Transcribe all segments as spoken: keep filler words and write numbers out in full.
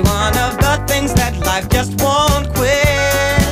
one of the things that life just won't quit.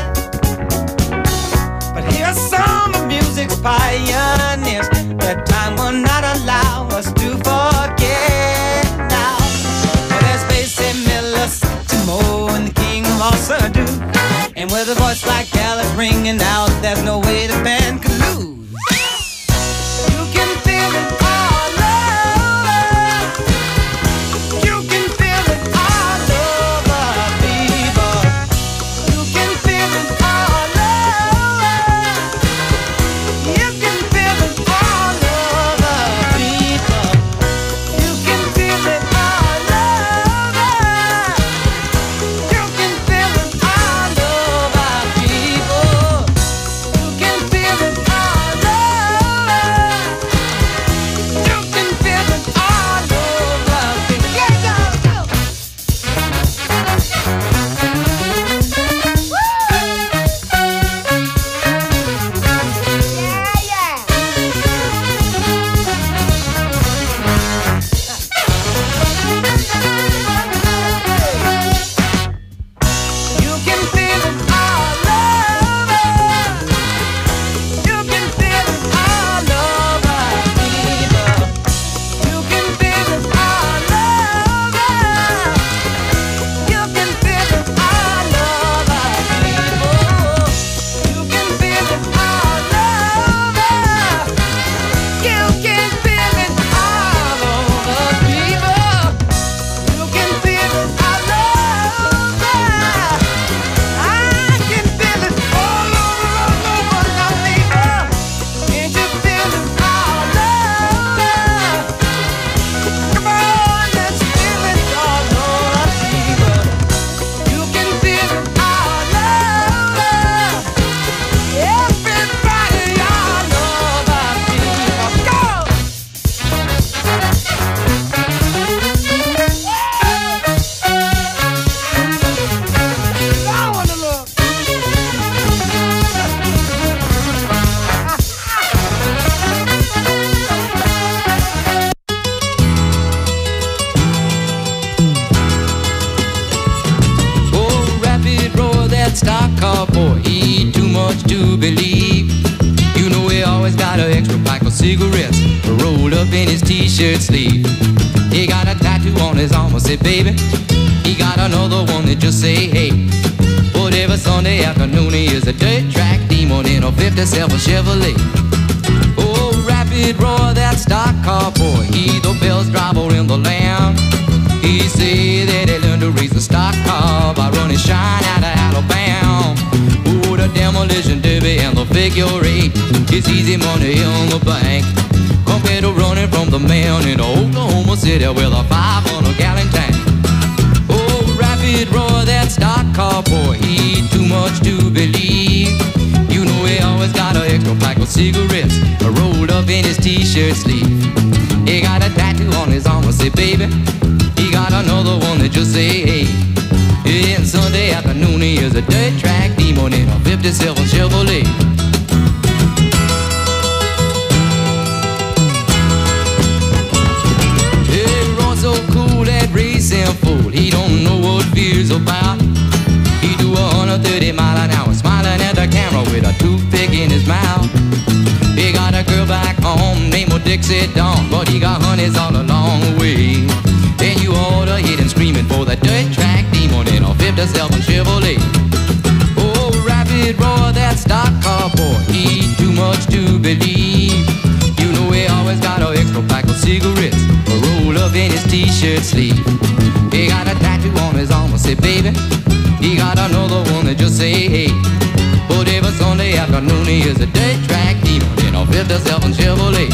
But here's some of music's pioneers that time will not allow us to forget now. Well, there's Basie Miller, Timo, and the king of all Sadu. And with a voice like Alice ringing out, there's no way the band could lose. You can feel it all over. You can feel it all over, people. You can feel it all over. You can feel it all over, people. You can feel it all over. You can feel it all over, people. You can feel it all over. You can feel it all over, people. Yeah, go, go. Yeah, yeah. You can feel it all over. You can feel it all over, people. You can feel it all over. You can feel it all over, people. You can feel it all over. You can feel it all over, people. You can feel it all over. I can feel it all over, all over, now, people. Can't you feel it all over? Come on, let's feel it all over, people. You can feel it all over. Everybody all over, people. Go! I wanna look. Oh, rapid roar, that stock car boy, he eat too much to believe. You know he always got an extra pack of cigarettes rolled up in his t-shirt sleeve. He got a tattoo on his arm that say baby. He got another one that just say hey. Whatever Sunday afternoon he is a dirt track demon in a fifty-seven Chevrolet. Oh, rapid roar, that stock car boy, he the best driver in the land. He say that he learned to race a stock car by running shine out of Alabama. Oh, the demolition derby and the figure eight, it's easy money in the bank compared to running from the man in Oklahoma City with a five hundred gallon tank. Oh, rapid roar, that stock car boy, he eat too much to believe. You know he always got an extra pack of cigarettes rolled up in his t-shirt sleeve. He got a tattoo on his arm that say baby. He got another one that just say hey. And Sunday afternoon he is a dirt track demon in a fifty-seven Chevrolet. He runs so cool, that racing fool, he don't know what fear's about. He do a one hundred thirty mile an hour, smiling at the camera with a toothpick in his mouth. He got a girl back home named Dixie Dawn, but he got honeys all along the way. And you ought to hit him screaming for the dirt track demon in a fifty-seven Chevrolet. Oh, rapid roar, that stock car boy, he eat too much to believe. You know he always got an extra pack of cigarettes rolled up in his t-shirt sleeve. He got a tattoo on his arm that say baby. He got another one that just say hey. But every Sunday afternoon he is a dirt track demon in a fifty-seven Chevrolet.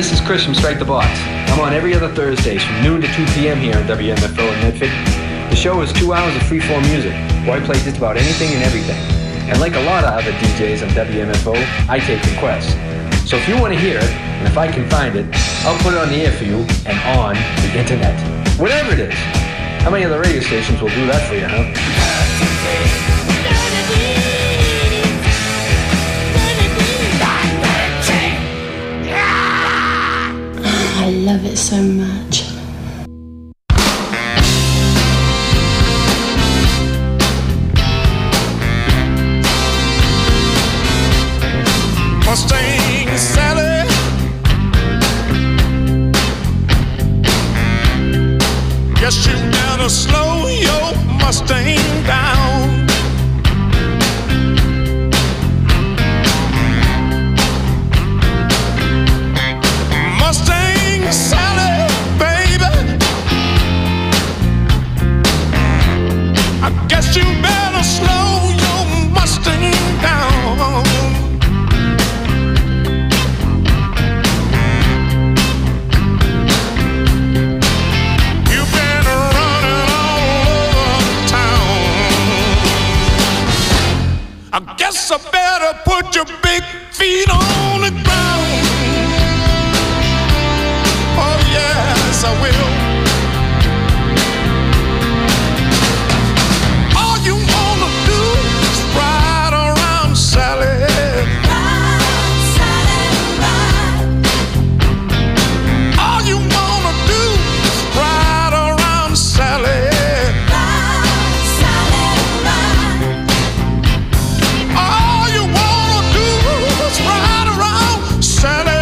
this is Chris from Strike the Box. I'm on every other Thursdays from noon to two p.m. here on W M F O in Medford. The show is two hours of free-form music, where I play just about anything and everything. And like a lot of other D Js on W M F O, I take requests. So if you want to hear it, and if I can find it, I'll put it on the air for you and on the internet. Whatever it is. How many other radio stations will do that for you, huh? I love it so much. Mustang Sally, guess you better slow your Mustang down. Mustang Sally, baby, I guess you better slow your Mustang down. You've been running all over town. I guess I better put your big feet on the ground. Oh yes, I will. All you wanna do is ride around, Sally. Ride, Sally, ride. All you wanna do is ride around, Sally. Ride, Sally, ride. All you wanna do is ride around, Sally.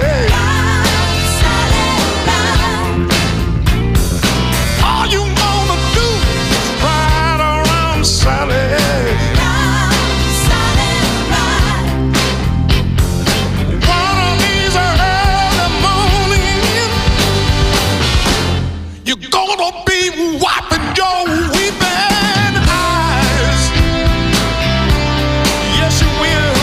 Wiping your weeping eyes. Yes, you will.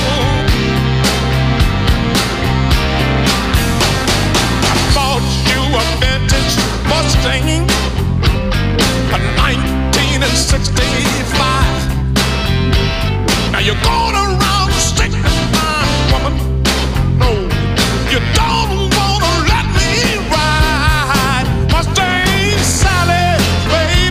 I bought you a vintage Mustang, a nineteen sixty-five. Now you're going around sticking my woman. No, you don't want to let me ride. Mustang Sally, baby.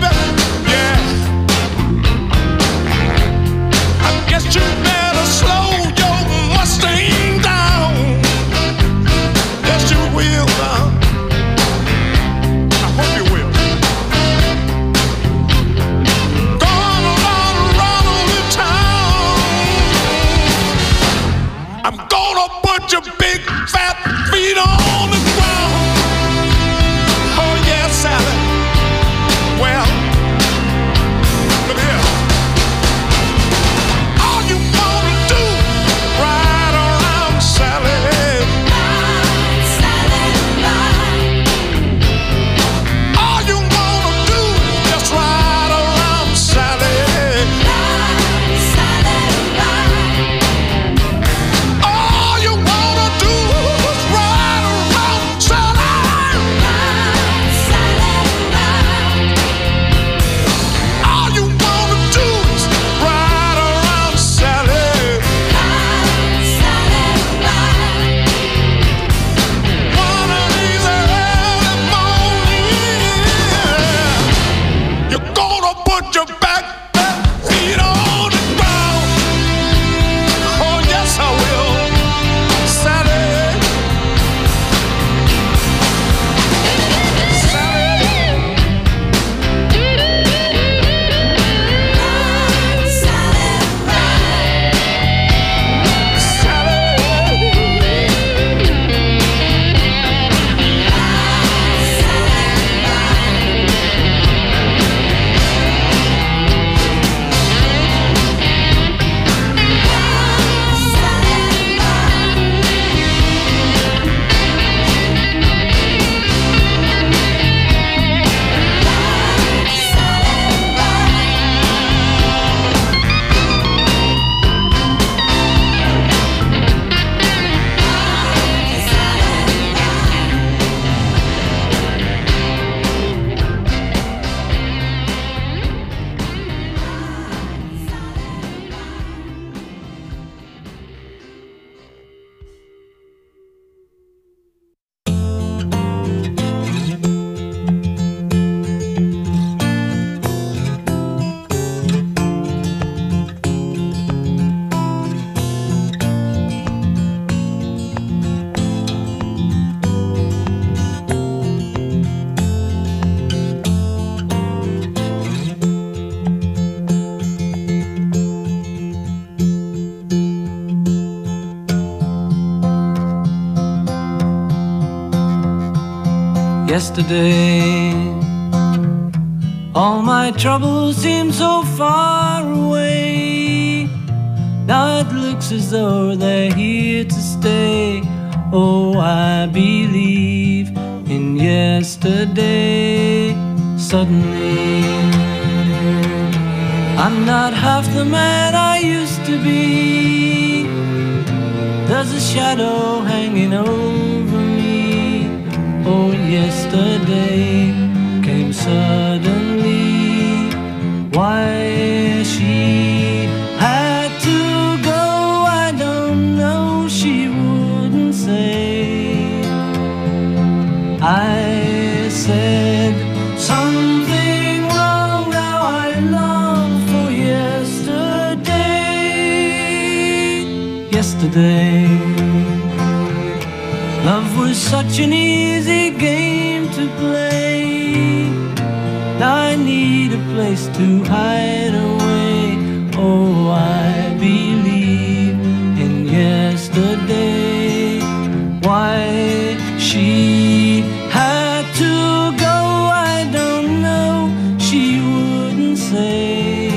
Yesterday, all my troubles seem so far away. Now it looks as though they're here to stay. Oh, I believe in yesterday. Suddenly, I'm not half the man I used to be. There's a shadow hanging over me. Oh, yesterday came suddenly. Why she had to go, I don't know, she wouldn't say. I said something wrong, now I long for yesterday. Yesterday, love was such an easy game to play. Now I need a place to hide away. Oh, I believe in yesterday. Why she had to go, I don't know, she wouldn't say.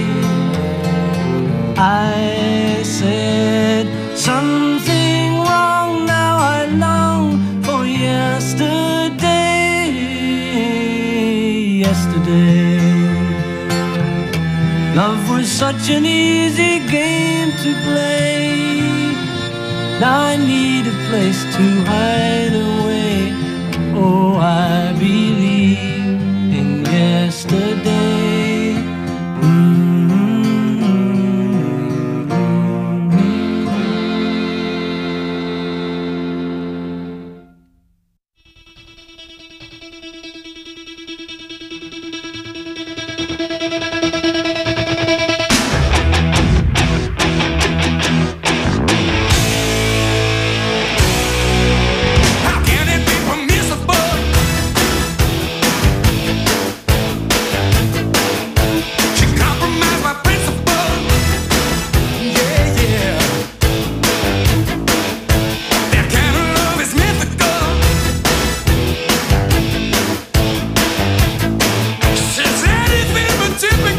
I said something wrong, now I long for yesterday. Yesterday, love was such an easy game to play. Now I need a place to hide away. Oh, I believe in yesterday. Mm-hmm. Typical.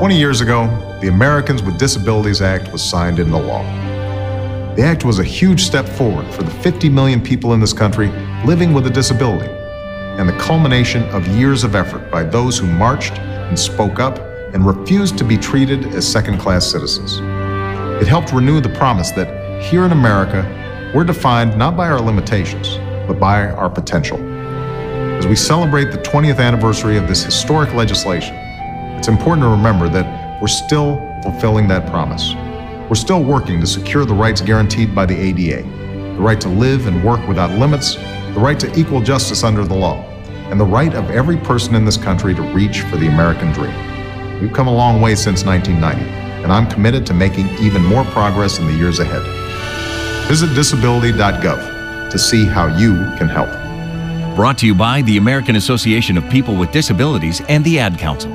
twenty years ago, the Americans with Disabilities Act was signed into law. The act was a huge step forward for the fifty million people in this country living with a disability, and the culmination of years of effort by those who marched and spoke up and refused to be treated as second-class citizens. It helped renew the promise that here in America, we're defined not by our limitations, but by our potential. As we celebrate the twentieth anniversary of this historic legislation, it's important to remember that we're still fulfilling that promise. We're still working to secure the rights guaranteed by the A D A, the right to live and work without limits, the right to equal justice under the law, and the right of every person in this country to reach for the American dream. We've come a long way since nineteen ninety, and I'm committed to making even more progress in the years ahead. Visit disability dot gov to see how you can help. Brought to you by the American Association of People with Disabilities and the Ad Council.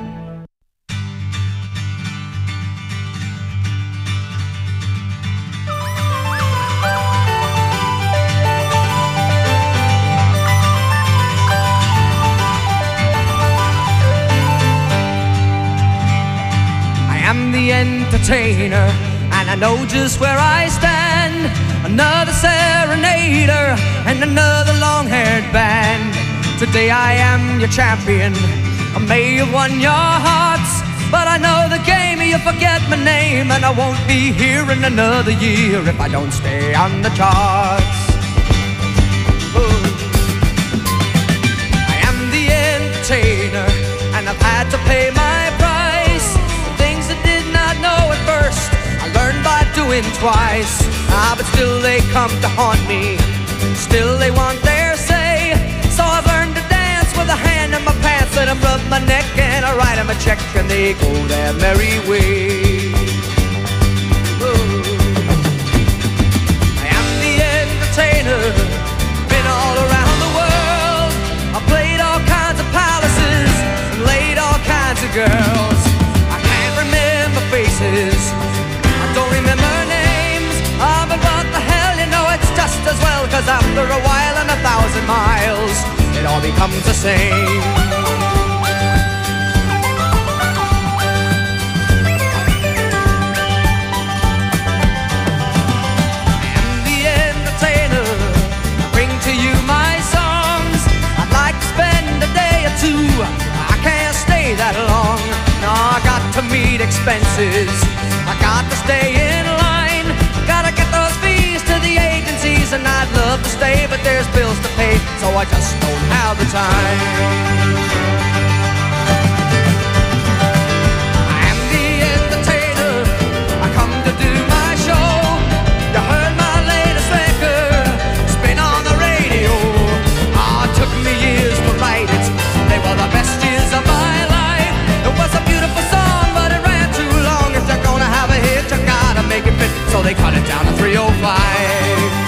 Entertainer, and I know just where I stand. Another serenader and another long-haired band. Today I am your champion. I may have won your hearts, but I know the game. You forget my name, and I won't be here in another year if I don't stay on the charts. Ooh. I am the entertainer, and I've had to pay my price. Things I did not know at first, I learned by doing twice. Ah, but still they come to haunt me, still they want their say. So I've learned to dance with a hand in my pants, and I rub my neck and I write them a check, and they go their merry way. Ooh. I am the entertainer, been all around the world. I played all kinds of palaces and laid all kinds of girls. Faces, I don't remember names, ah, but what the hell, you know it's just as well, cause after a while and a thousand miles, it all becomes the same. I am the entertainer, I bring to you my songs. I'd like to spend a day or two, I can't stay that long. No, I got to meet expenses, I got to stay in line, gotta get those fees to the agencies, and I'd love to stay, but there's bills to pay, so I just don't have the time. I am the entertainer, I come to do my show. You heard my latest record, spin on the radio. Ah, it took me years to write it, they were the best years of my life. It was a beautiful song, but it ran too long. If you're gonna have a hit, you gotta make it fit, so they cut it down to three oh five.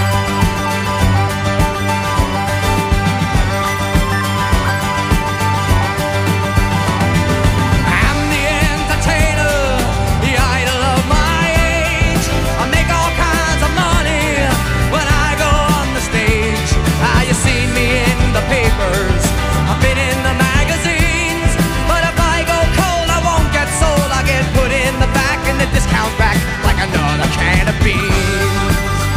I'm the entertainer, the idol of my age. I make all kinds of money when I go on the stage. Ah, you see me in the papers, I've been in the magazines, but if I go cold, I won't get sold. I get put in the back in the discount rack like another can of beans.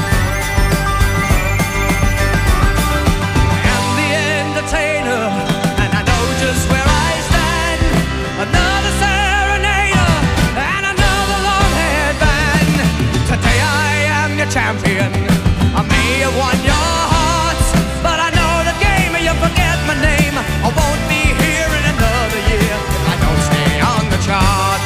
I am the entertainer, and I know just where I stand. Another serenader and another long-haired band. Today I am your champion. I may have won your hearts, but I know the game. You forget my name, I won't be here in another year if I don't stay on the charts.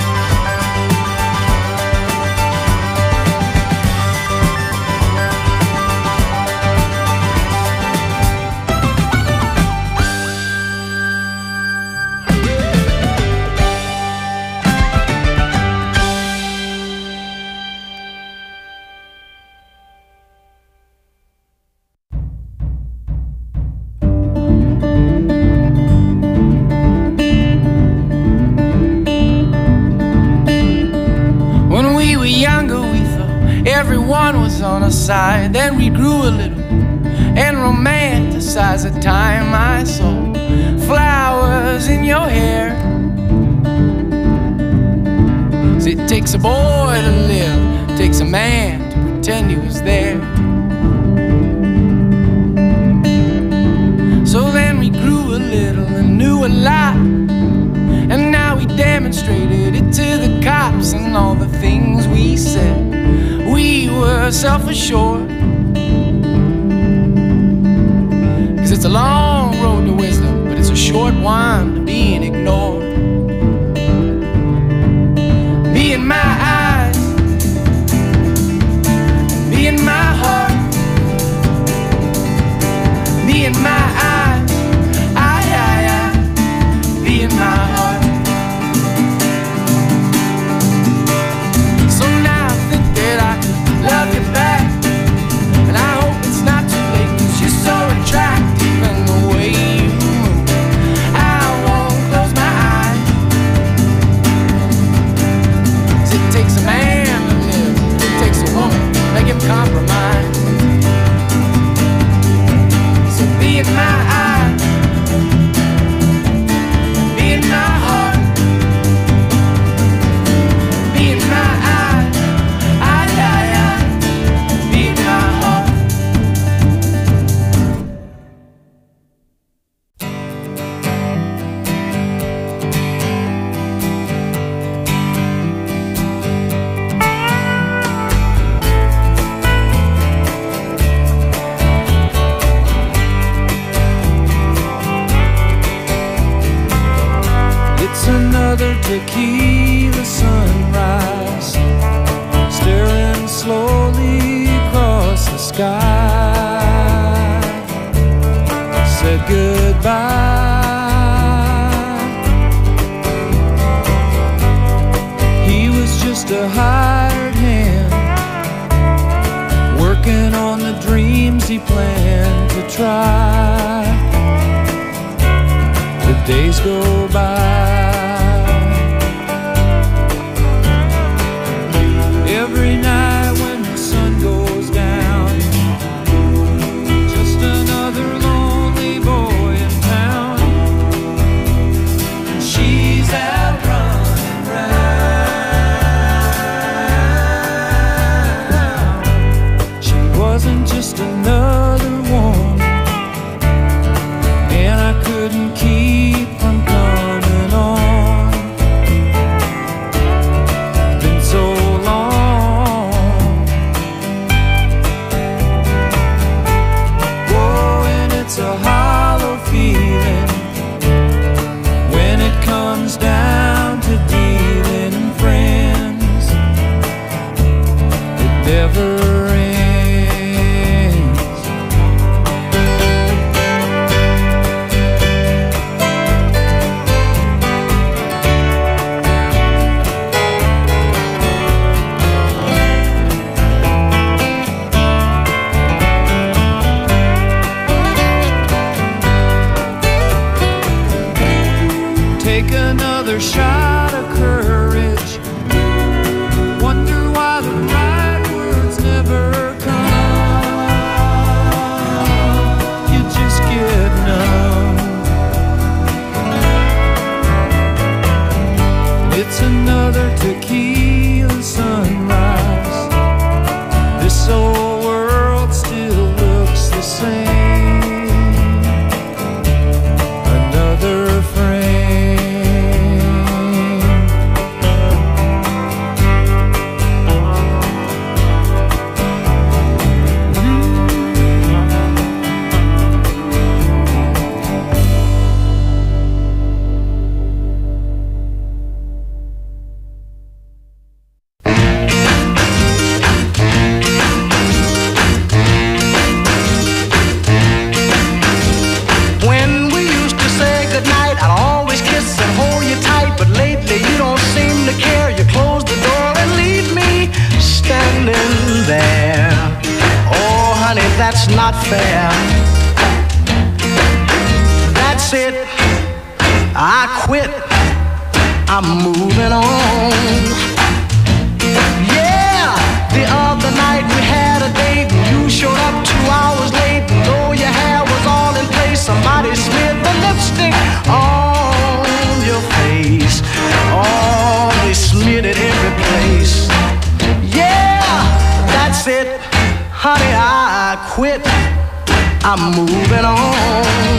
Everyone was on our side, then we grew a little and romanticized the time I saw flowers in your hair. it takes a boy to live, it takes a man to pretend he was there. So then we grew a little and knew a lot, and now we demonstrated it to the cops. And all the things we said, we were self-assured. Cause it's a long road to wisdom, but it's a short one to being ignored. Me and my eyes, me and my heart, me and my eyes, I, I, I, me and my heart. So now I think that I could love you back, and I hope it's not too late, cause you're so attractive and the way you move, I won't close my eyes. Cause it takes a man to live, it takes a woman to make him compromise. So be in my eyes, be in my heart, be in my eyes, I, I, I, be in my heart. It's another tequila sunrise, staring slowly across the sky. Said goodbye. He was just a hired hand, working on the dreams he planned to try. The days go by. Every night when the sun goes down, just another lonely boy in town. She's out running round. She wasn't just another woman, and I couldn't keep from coming on. Been so long. Oh, and it's a hollow feeling when it comes down to dealing friends. It never take another shot of courage. Wonder why the right words never come. You just get numb. It's another tequila sunrise. This old world still looks the same. Another frame. That's not fair. That's it. I quit. I'm moving on. Yeah, the other night we had a date and you showed up two hours late. And though your hair was all in place, somebody smeared the lipstick on your face. Oh, they smeared it every place. quit. I'm moving on.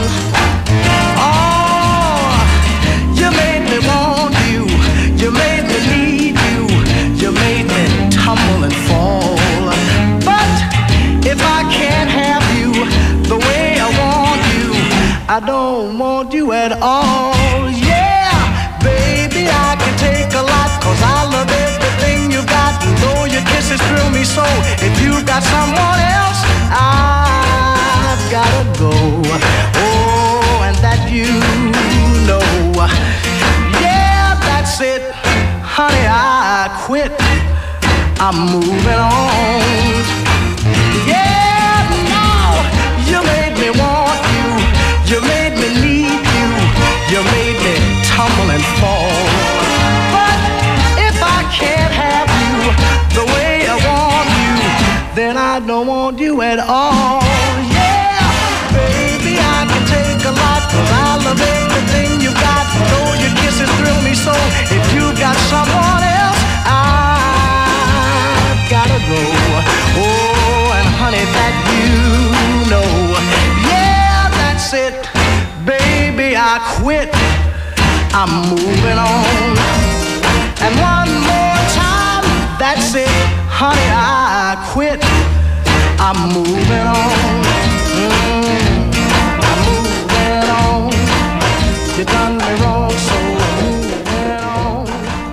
Oh, you made me want you. You made me need you. You made me tumble and fall. But if I can't have you the way I want you, I don't want you at all. Yeah, baby, I can take a lot, 'cause I love everything you got. And though your kisses thrill me so, if you've got someone else, I've gotta go. Oh, and that you know. Yeah, that's it, honey, I quit. I'm moving on. Yeah, no, you made me want you. You made me need you. You made me tumble and fall. But if I can't have you the way I want you, then I don't want you at all. Yeah, baby, I can take a lot, 'cause I love everything you got. Though your kisses thrill me so, if you got someone else, I've gotta go. Oh, and honey, that you know. Yeah, that's it, baby, I quit. I'm moving on. And one more time, that's it, honey, I quit. I'm moving on. Mm, I'm moving on. You done me wrong, so I'm moving on.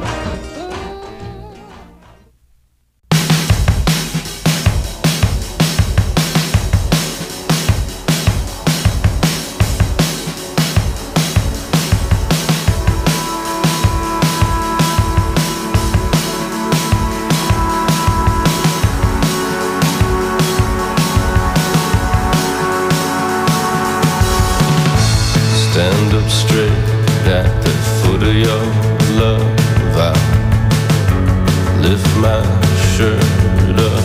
Stand up straight at the foot of your love. I lift my shirt up.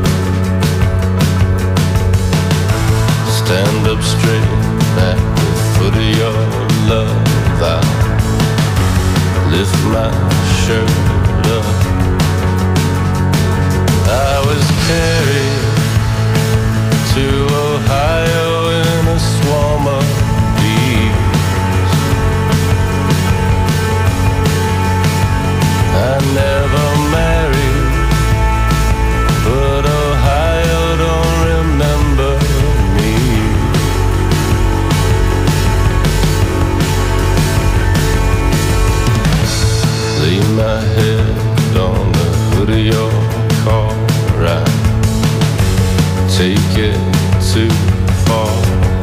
Stand up straight at the foot of your love. I lift my shirt up. I was carried to Ohio in a swarm of I never married, but Ohio don't remember me. Lay my head on the hood of your car, right? Take it too far.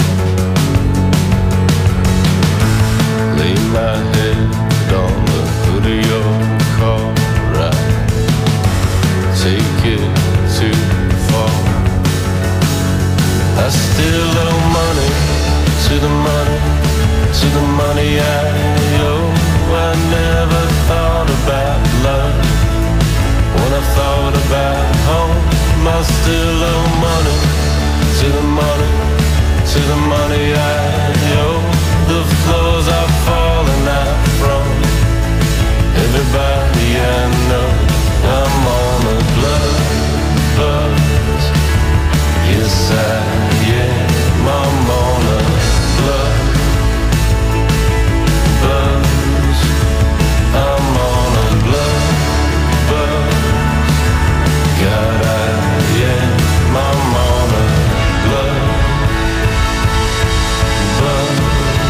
Lay my head on the hood of your car, right? Take it too far. I still owe money to the money, to the money I owe. I never thought about love when I thought about home. I still owe money to the money, to the money I owe. The floors are falling out from everybody I know. I'm on a blood buzz. Yes, I am. I'm on a blood buzz. I'm on a blood buzz. God, I am. I'm on a blood buzz.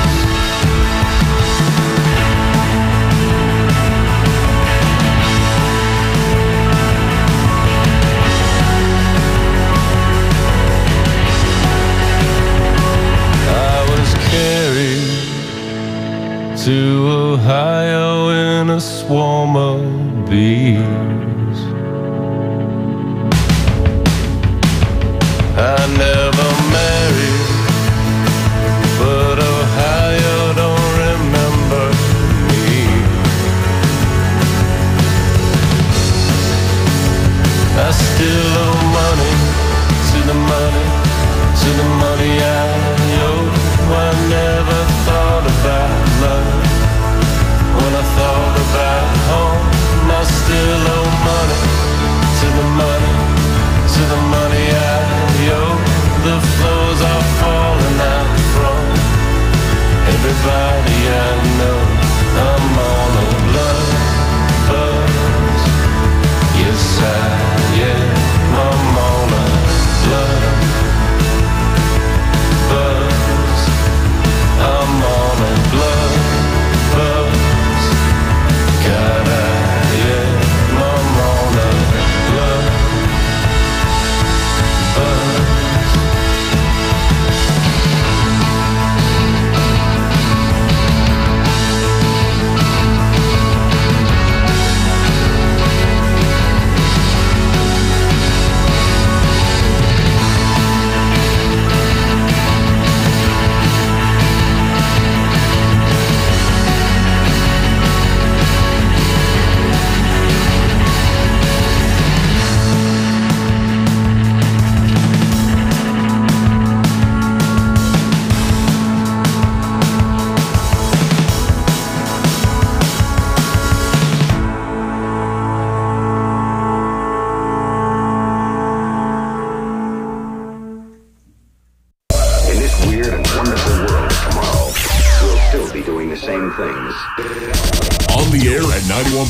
To Ohio in a swarm of bees. I never married, but Ohio don't remember me. I still owe money to the money, to the money I owe. I never thought about love when I thought about home. I still owe money to the money, to the money I owe.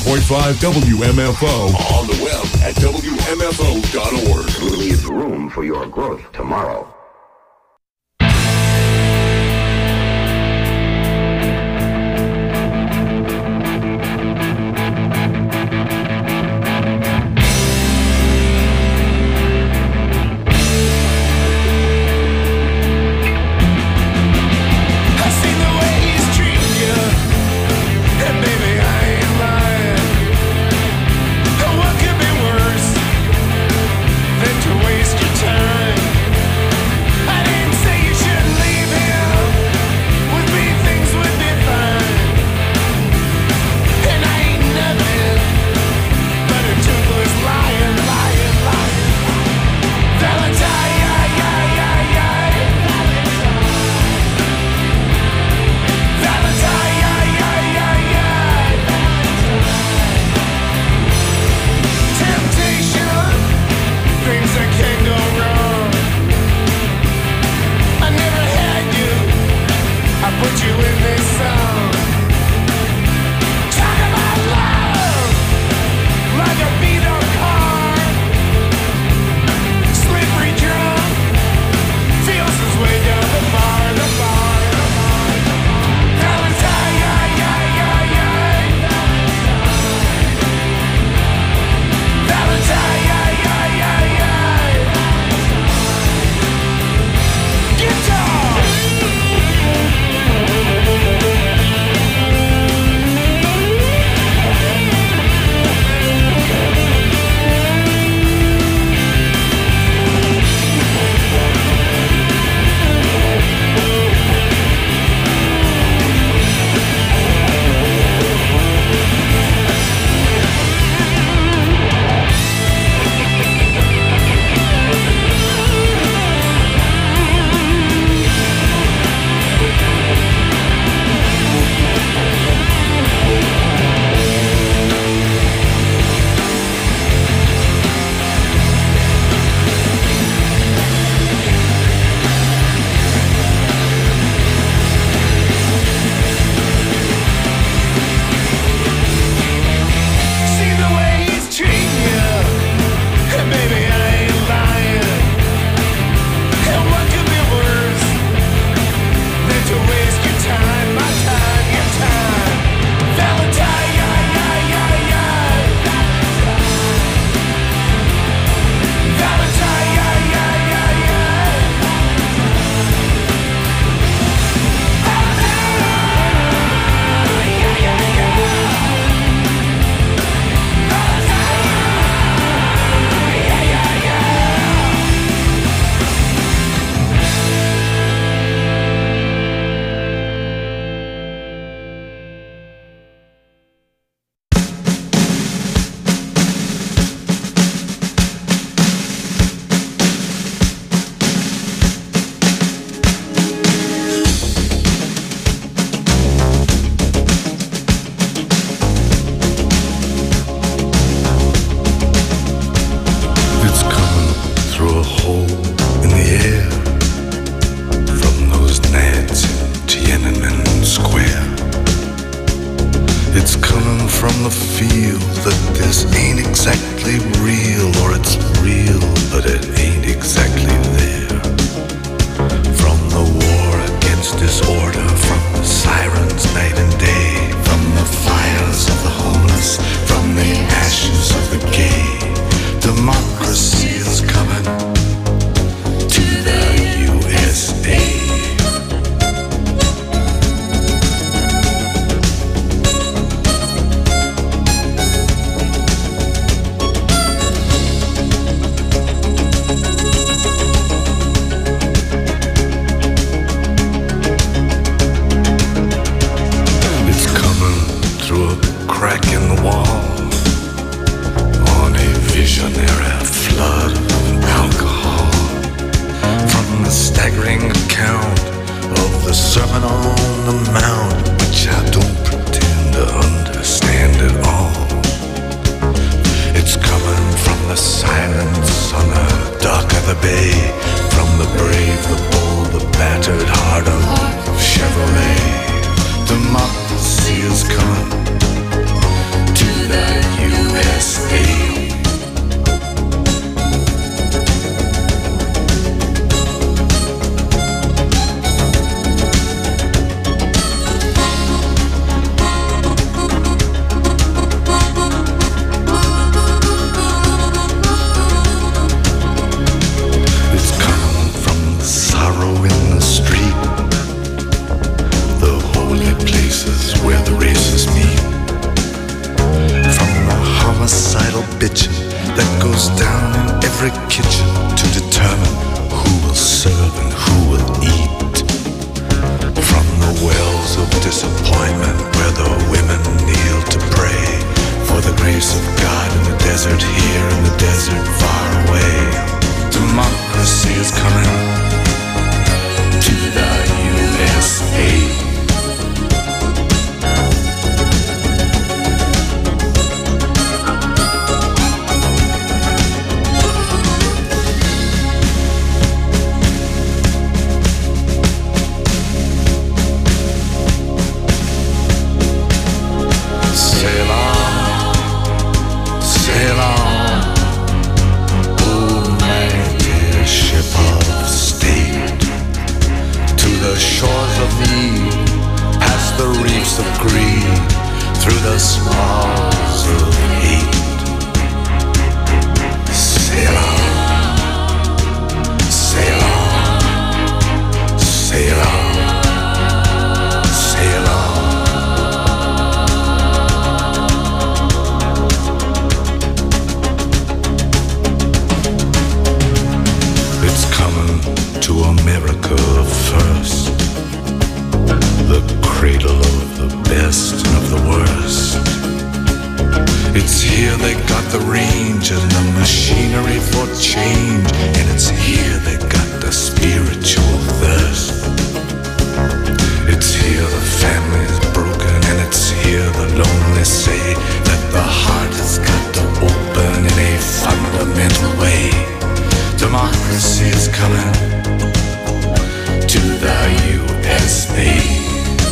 point five W M F O. On the web at W M F O dot org. Leave room for your growth tomorrow. Waste your time. down in every kitchen to determine who will serve and who will eat. From the wells of disappointment where the women kneel to pray for the grace of God in the desert here and the desert far away. Democracy is coming to the U S A. Of greed through the smalls of hate. Sail on, sail on, sail on, sail on. It's coming to America first, the cradle of the best and of the worst. It's here they got the range and the machinery for change, and it's here they got the spiritual thirst. It's here the family's broken, and it's here the lonely say that the heart has got to open in a fundamental way. Democracy is coming to the U S A.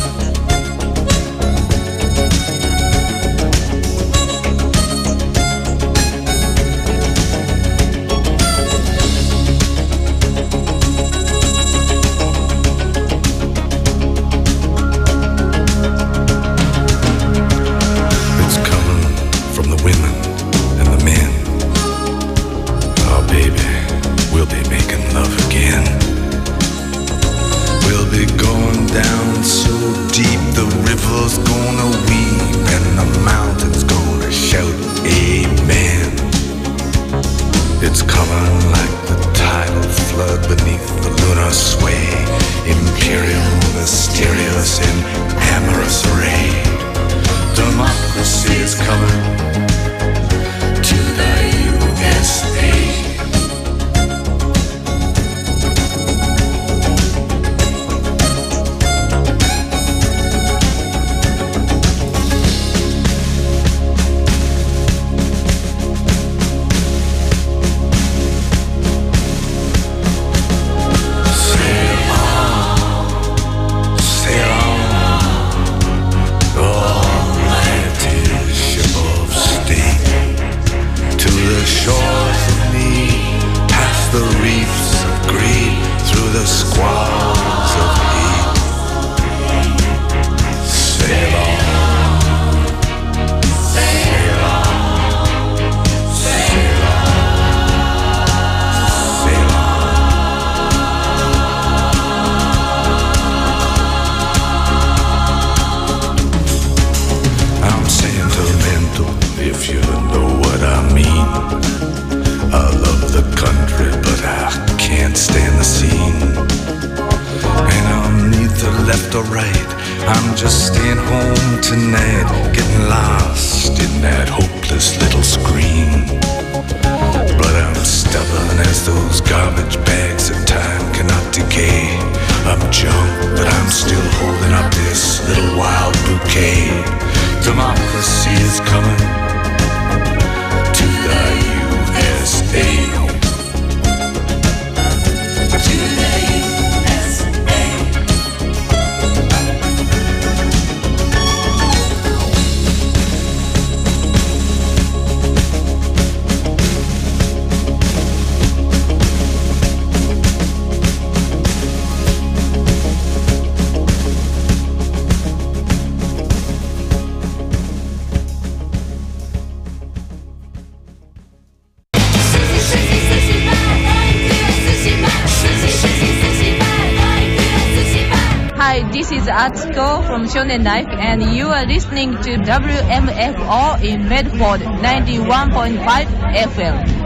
This is Atsuko from Shonen Life, and you are listening to W M F O in Medford ninety-one point five F M.